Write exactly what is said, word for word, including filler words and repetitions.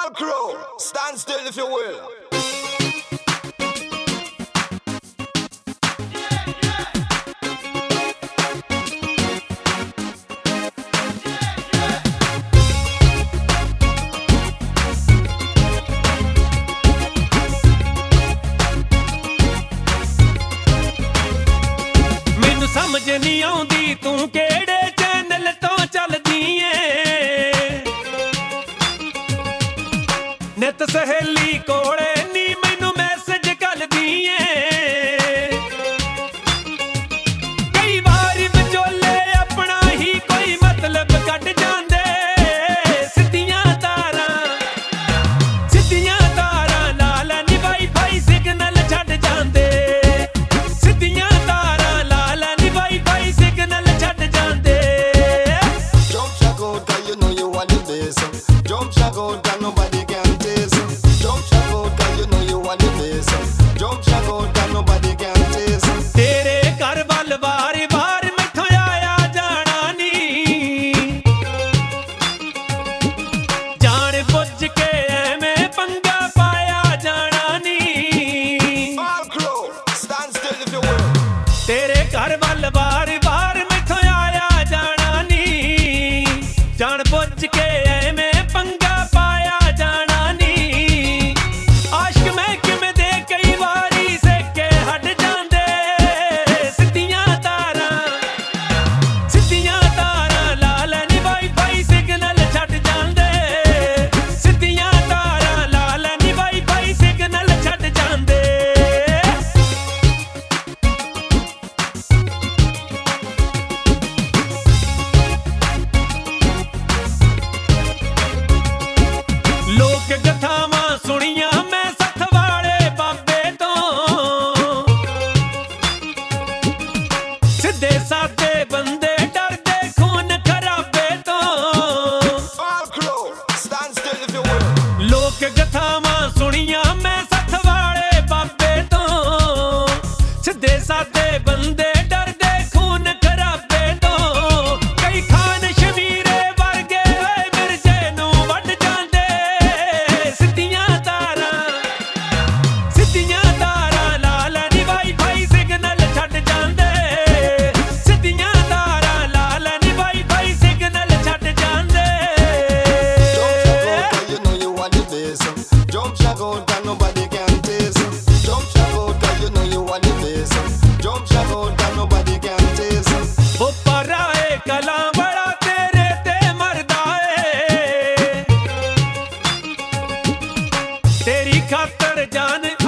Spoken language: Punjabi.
All crew, stand still if you will. ਮੈਨੂੰ ਸਮਝ ਨਹੀਂ ਆਉਂਦੀ ਤੂੰ ਕਿਹੜੇ ਚੈਨਲ ਤੋਂ ਚੱਲਦੀ ਏ ਨਿਤ ਸਹੇਲੀ ਕੋਲੇ ਨੀ ਮੈਨੂੰ ਮੈਸੇਜ ਕਰਦੀ ਏ ਕਈ ਵਾਰੀ ਵਿਚੋਲੇ ਆਪਣਾ ਹੀ ਕੋਈ ਮਤਲਬ ਕੱਢ ਜਾਂਦੇ ਸਿੱਧੀਆਂ ਤਾਰਾਂ ਸਿੱਧੀਆਂ ਤਾਰਾਂ ਨਾਲ ਨੀ ਵਾਈਫਾਈ ਸਿਗਨਲ ਛੱਡ ਜਾਂਦੇ ਸਿੱਧੀਆਂ ਤਾਰਾਂ ਨਾਲ ਨੀ ਵਾਈਫਾਈ ਸਿਗਨਲ ਛੱਡ ਜਾਂਦੇ Jump shot out, cause you know you are the best. Jump shot out, cause nobody can taste. Jump shot out, cause you know you are the best. Jump shot out, cause nobody can taste. ਤੇਰੇ ਘਰ ਵੱਲ ਵਾਰ ਵਾਰ ਮੈਥੋਂ ਆਇਆ ਜਾਣਾ ਨੀ ਜਾਣ ਬੁੱਝ ਕੇ ਐਵੇਂ ਪੰਗਾ ਪਾਇਆ ਜਾਣਾ ਨੀ All crew, stand still if you will. ਤੇਰੇ ਘਰ ਵੱਲ ਵਾਰ ਵਾਰ ਮੈਥੋਂ ਆਇਆ ਜਾਣਾ ਨੀ ਜਾਣ ਬੁੱਝ ਕੇ ਐਵੇਂ ਪੰਗਾ ਪਾਇਆ ਜਾਣਾ ਨੀ ਆਸ਼ਕ ਮੈਂ ਕਿਵੇਂ ਦੇ ਕਈ ਵਾਰੀ ਸੇਕੇ ਹਟ ਜਾਂਦੇ ਸਿੱਧੀਆਂ ਤਾਰਾਂ ਸਿੱਧੀਆਂ ਤਾਰਾਂ ਲਾਲ ਨੀ ਵਾਈਫਾਈ ਸਿਗਨਲ ਛੱਡ ਜਾਂਦੇ ਸਿੱਧੀਆਂ ਤਾਰਾਂ ਲਾਲ ਨੀ ਵਾਈਫਾਈ ਸਿਗਨਲ ਛੱਡ ਜਾਂਦੇ ਲੋਕ ਕਥਾਵਾਂ ਸੁਣੀਆਂ ਮੈਂ ਸੱਥ ਵਾਲੇ ਬਾਬੇ ਤੋਂ ਸਿੱਧੇ ਸਾਦੇ ਬੰਦੇ ਡਰਦੇ ਖੂਨ ਖਰਾਬੇ ਤੋਂ All crew, stand still if you will. ਲੋਕ ਕਥਾਵਾਂ ਸੁਣੀਆਂ ਮੈਂ ਸੱਥ ਵਾਲੇ ਬਾਬੇ ਤੋਂ ਸਿੱਧੇ ਸਾਦੇ ਬੰਦੇ ਡਰਦੇ ਖੂਨ ਖਰਾਬੇ ਤੋਂ ਕਈ ਖਾਨ ਸ਼ਮੀਰੇ ਵਰਗੇ ਓਏ ਮਿਰਜ਼ੇ ਨੂੰ ਵੱਢ ਜਾਂਦੇ ਸਿੱਧੀਆਂ ਤਾਰਾਂ ਸਿੱਧੀਆਂ ਤਾਰਾਂ ਲਾਲ ਨੀ ਵਾਈਫਾਈ ਸਿਗਨਲ ਛੱਡ ਜਾਂਦੇ ਸਿੱਧੀਆਂ ਤਾਰਾਂ ਲਾਲ ਨੀ ਵਾਈਫਾਈ ਸਿਗਨਲ ਛੱਡ ਜਾਂਦੇ Jump shot out, cause nobody can taste. Jump shot out, cause you know you are the best. Jump shot out, cause nobody can taste. ਉਹ ਪਰਾਏ ਕਲਾਂ ਬੜਾ ਤੇਰੇ ਤੇ ਮਰਦਾ ਏ ਤੇਰੀ ਖਾਤਰ ਜਾਨ